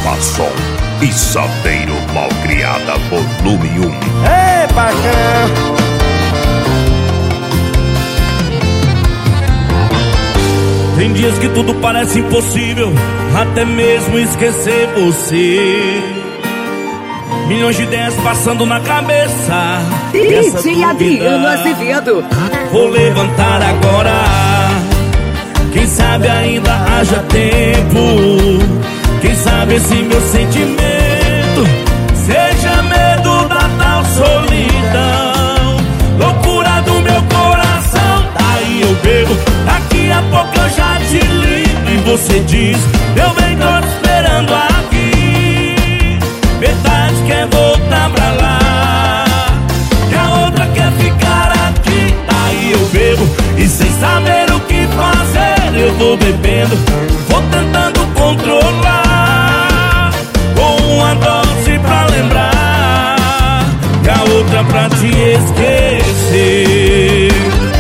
Gravação e Saveiro Malcriada Volume 1. Ei, patrão! Tem dias que tudo parece impossível, até mesmo esquecer você. Milhões de ideias passando na cabeça. DJ Adriano Azevedo. Vou levantar agora, quem sabe ainda haja tempo. Quem sabe esse meu sentimento seja medo da tal solidão, loucura do meu coração. Daí eu bebo, daqui a pouco eu já te ligo e você diz: eu bem, tô te esperando aqui. Metade quer voltar pra lá e a outra quer ficar aqui. Daí eu bebo e sem saber o que fazer eu vou bebendo, vou tentando controlar, com uma dose pra lembrar e a outra pra te esquecer.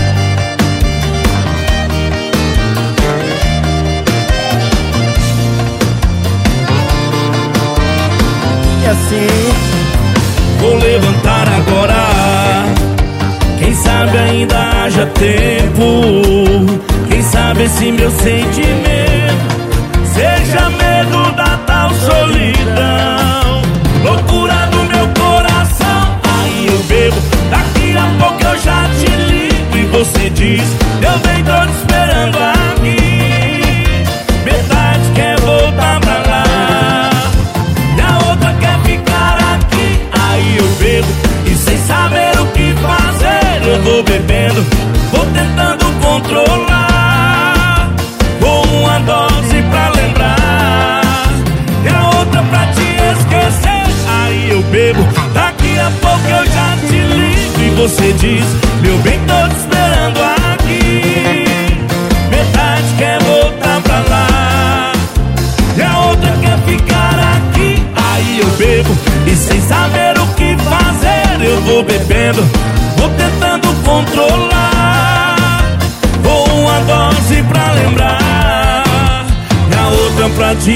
E assim, vou levantar agora, quem sabe ainda haja tempo. Quem sabe esse meu sentimento seja medo da tal solidão, loucura do meu coração. Aí eu bebo, daqui a pouco eu já te ligo e você diz: eu bem, tô te esperando aqui. Metade quer voltar pra lá e a outra quer ficar aqui. Aí eu bebo e sem saber o que fazer eu vou bebendo, vou tentando controlar, com uma dose pra lembrar e a outra pra te esquecer. Aí eu bebo, daqui a pouco eu já te ligo e você diz: meu bem, tô te esperando aqui. Metade quer voltar pra lá e a outra quer ficar aqui. Aí eu bebo e sem saber o que fazer eu vou bebendo, vou tentando controlar, com uma dose pra lembrar e a outra pra te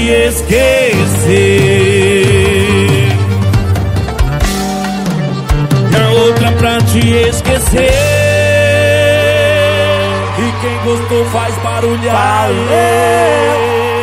esquecer. E a outra pra te esquecer. E quem gostou faz barulho aí.